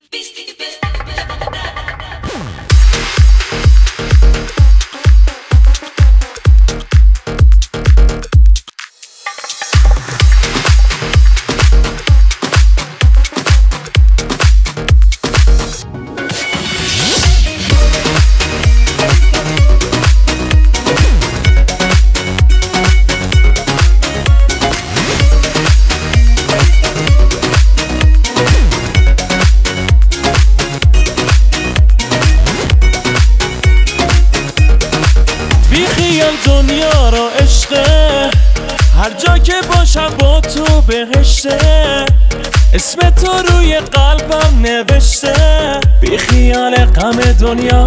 بیخیال دنیا را عشقه، هر جا که باشم با تو بهشته، اسم تو روی قلبم نوشته. بیخیال غم دنیا،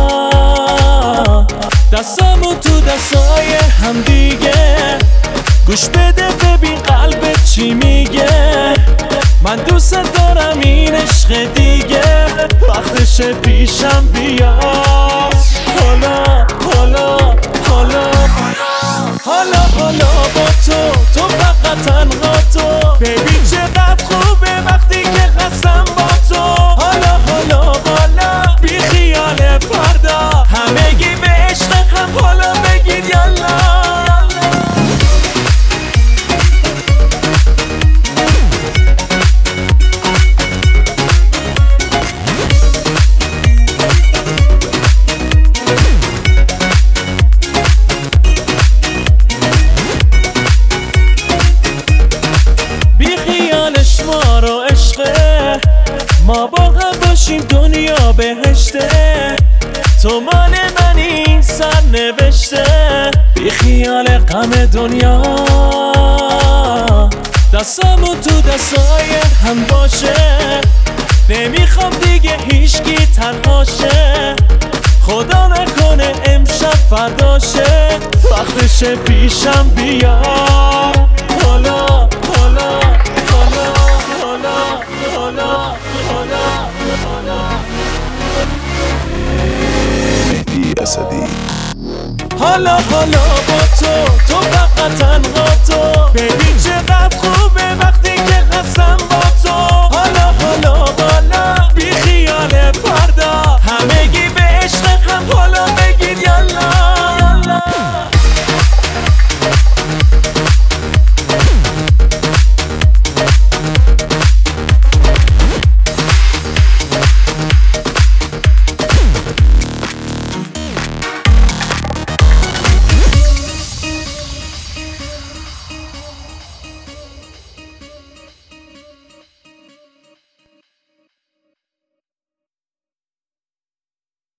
دستامو تو دستای هم دیگه، گوش بده ببین قلبت چی میگه. من دوست دارم این عشق دیگه، وقتش پیشم بیا. حالا حالا حالا حالا حالا با تو فقط تنها تو. ببین چقدر خوبه وقتی که هستم با تو. حالا حالا حالا بی خیال فردا، همگی به عشق هم حالا بگید یالا. ما رو عشقه، ما با هم باشیم دنیا بهشته. تو مال من این سر نوشته، بی خیال غم دنیا، دستامو تو دستای هم باشه. نمیخوام دیگه هیچکی تنهاشه، خدا نکنه امشب فرداشه. وقتش پیشم بیا. حالا حالا حالا مهدی اسدی. حالا حالا با تو فقط تنها تو. ببین چقدر خوب